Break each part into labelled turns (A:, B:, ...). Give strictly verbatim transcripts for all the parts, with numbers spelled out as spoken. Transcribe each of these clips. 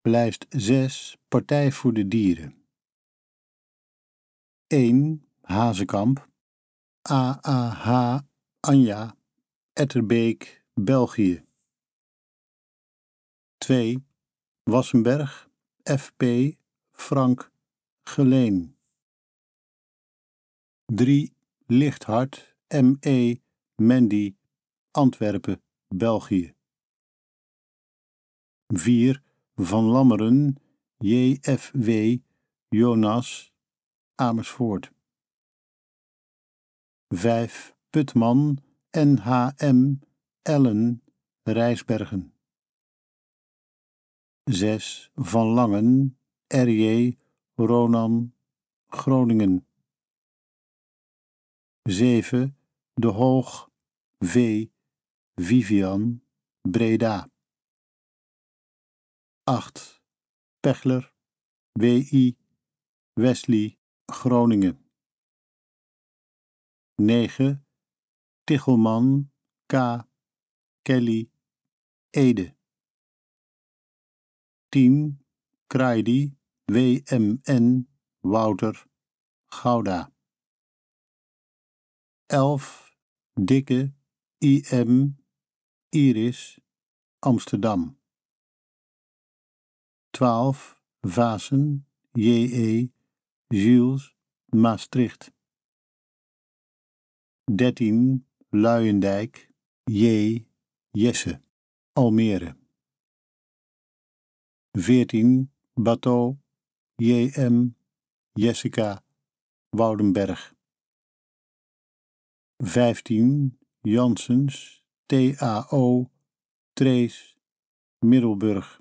A: Lijst zes, Partij voor de Dieren. één. Hazekamp, A A H, Anja, Etterbeek, België. twee. Wassenberg, F P, Frank, Geleen. drie. Lichthart, M E, Mandy, Antwerpen, België. vier. Van Lammeren, J F W, Jonas, Amersfoort. vijf. Putman, N H M, Ellen, Rijsbergen. zes. Van Langen, R J, Ronan, Groningen. zeven. De Hoog, V, Vivian, Breda. acht. Pechler, W I, Wesley, Groningen. negen. Tichelman, K, Kelly, Ede. tien. Kraidi, W M N, Wouter, Gouda. elf. Dikke, I M, Iris, Amsterdam. twaalf. Vaassen, J E, Jules, Maastricht. dertien. Luijendijk, J, Jesse, Almere. veertien. Bateau, J M, Jessica, Woudenberg. vijftien. Janssens, T A O, Trees, Middelburg.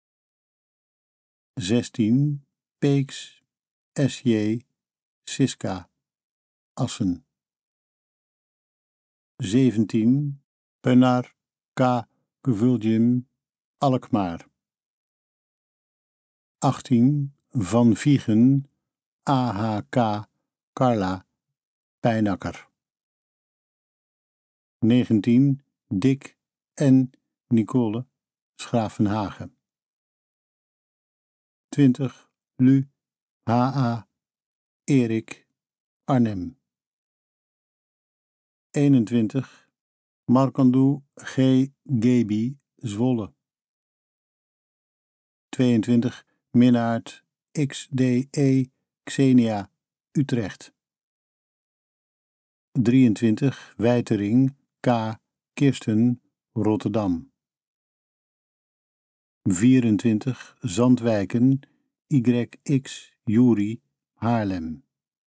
A: zestien. Peeks, S J, Siska, Assen. zeventien. Penar, K, Kvuljim, Alkmaar. achttien. Van Viegen, A H K, Carla, Pijnakker. negentien. Dick en Nicole, Schravenhagen. twintig. Lu, H A, Erik, Arnhem. eenentwintig. Markandou, G, Gebi, Zwolle. tweeëntwintig. Minnaert, X D E, Xenia, Utrecht. drieëntwintig. Wijtering, K, Kirsten, Rotterdam. vierentwintig. Zandwijken, Y X, Juri, Haarlem.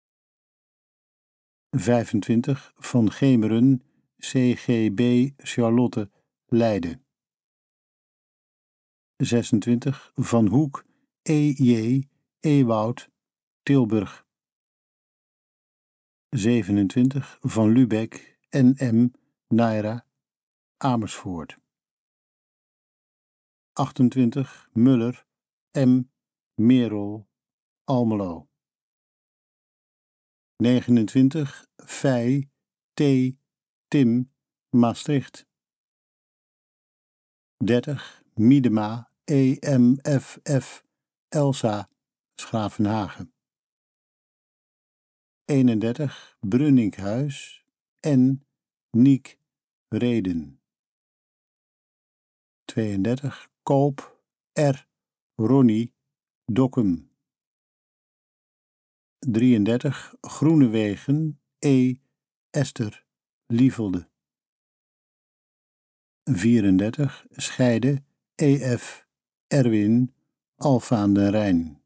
A: vijfentwintig. Van Gemeren, C G B, Charlotte, Leiden. zesentwintig. Van Hoek, E J, Ewoud, Tilburg. zevenentwintig. Van Lubeck, N M, Naira, Amersfoort. achtentwintig. Muller, M, Merel, Almelo. negenentwintig. Fij, T, Tim, Maastricht. dertig. Miedema, E M F F, Elsa, Schravenhagen. eenendertig. Brunninkhuis, N, Niek, Reden. tweeëndertig. Koop, R, Ronnie, Dokkum. drieëndertig. Groenewegen, E, Esther, Lievelde. vierendertig. Scheide, E F, Erwin, Alphen aan den Rijn.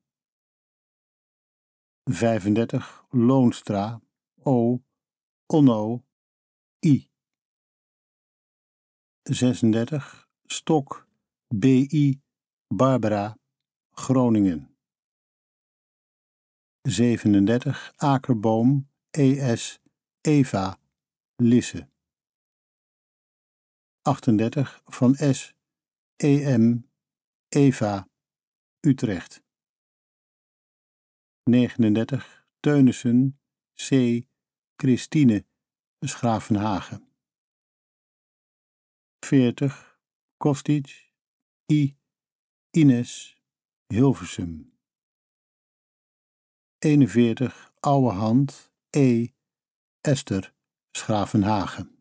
A: vijfendertig. Loonstra, O, Onno, I. zesendertig. Stok, B I, Barbara, Groningen. zevenendertig. Akerboom, E S, Eva, Lisse. achtendertig. Van S, E M, Eva, Utrecht. negenendertig. Teunissen, C, Christine, Schravenhagen. veertig. Kostic, I, Ines, Hilversum. eenenveertig Oude Hand E. Ester, Schravenhagen.